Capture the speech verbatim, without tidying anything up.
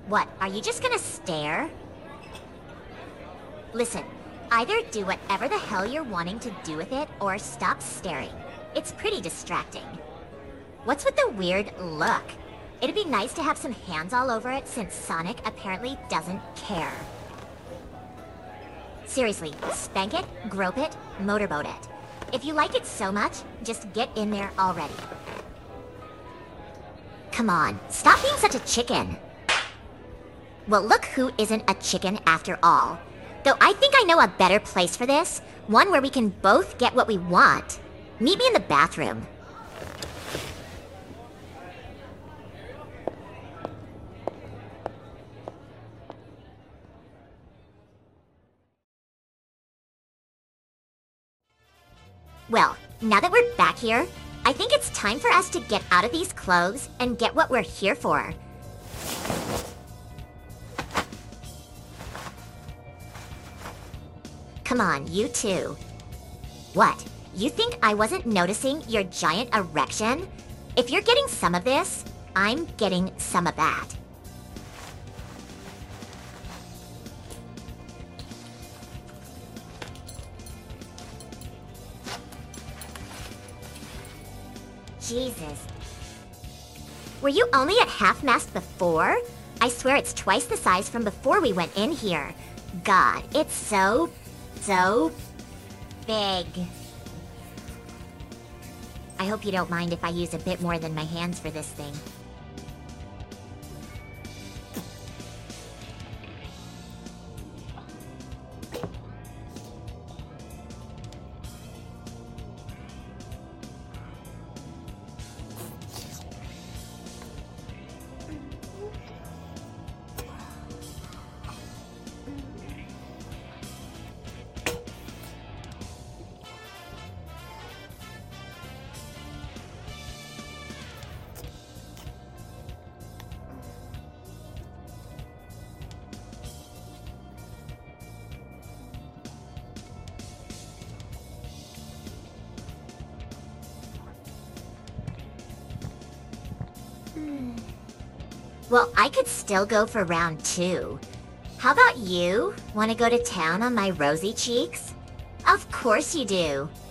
What, are you just gonna stare? Listen, either do whatever the hell you're wanting to do with it, or stop staring. It's pretty distracting. What's with the weird look? It'd be nice to have some hands all over it since Sonic apparently doesn't care. Seriously, spank it, grope it, motorboat it. If you like it so much, just get in there already. Come on, stop being such a chicken. Well, look who isn't a chicken after all. Though I think I know a better place for this, one where we can both get what we want. Meet me in the bathroom. Well, now that we're back here, I think it's time for us to get out of these clothes and get what we're here for. Come on, you two. What? You think I wasn't noticing your giant erection? If you're getting some of this, I'm getting some of that. Jesus. Were you only at half-mast before? I swear it's twice the size from before we went in here. God, it's so, so big. I hope you don't mind if I use a bit more than my hands for this thing. Well, I could still go for round two. How about you? Want to go to town on my rosy cheeks? Of course you do.